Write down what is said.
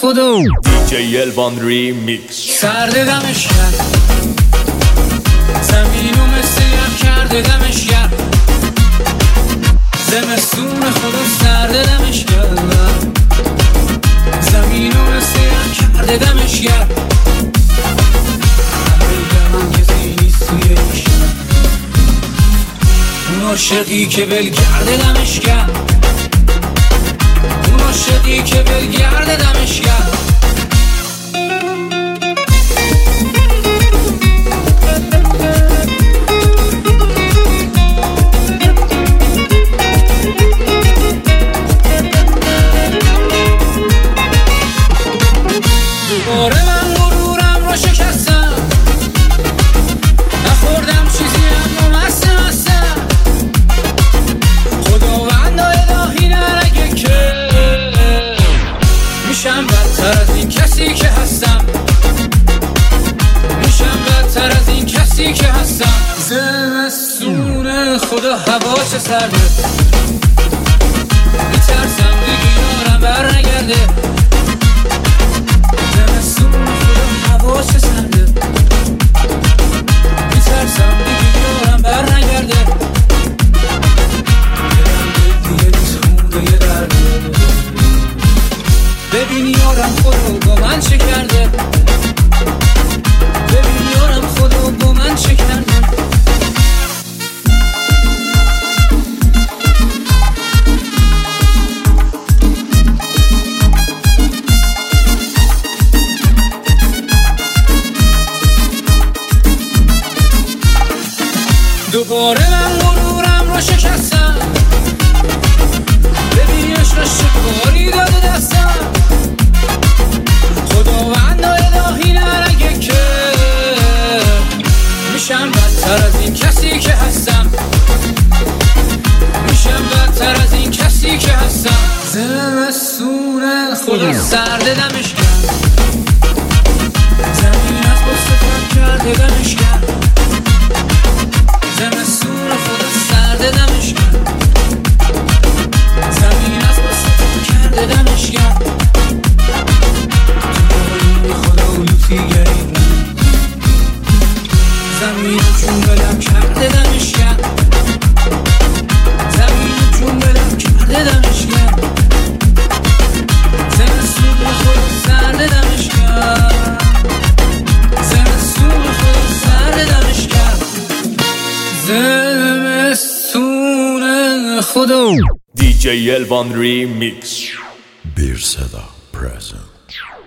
خدا دیجی الوان ریمیکس. سرد دمش کرد زمینو مثل یخ کرده دمش کرد زمستون خدا سرد دمش کرد زمینو مثل یخ کرده دمش کرد من کسی نیست توی این شهر اون عاشقی که ول کرده دمش کرد اون عاشقی که ول کرده دمش کرد دوباره من غرورم رو شکستم نخوردم چیزی اما مستم خداوند الهی نرگه که میشم بدتر از این کسی که هستم میشم بدتر از این کسی که هستم زمستون خدا هوا چه سرده میترسم دیگه یارم بر نگرده زمستون خدا هوا چه سرده میترسم دیگه یارم بر نگرده دیگه نیست خونده یه درده ببین یارم خدا با من چه کرده ببین یارم خدا با من چه کرده دوباره من غرورم رو شکستم ببین عشقش چه کاری داده دستم خداوند الهی نرگه که میشم بدتر از این کسی که هستم میشم بدتر از این کسی که هستم زمستون خدا سرد دمش کرد زمین از بسته کرده دمش کرد زمستون خدا سرد دمش کرد زمین از بسته کرده دمش کرد تو خدا لوتی گرید زمین چون بلم کرده دمش کرد زمین چون بلم کرده دمش کرد زمستون خدا سرد دمش کرد زمستون خدا سرد دمش کرد زمستون خدا دیجی الوان ریمیکس. Bir Seda present.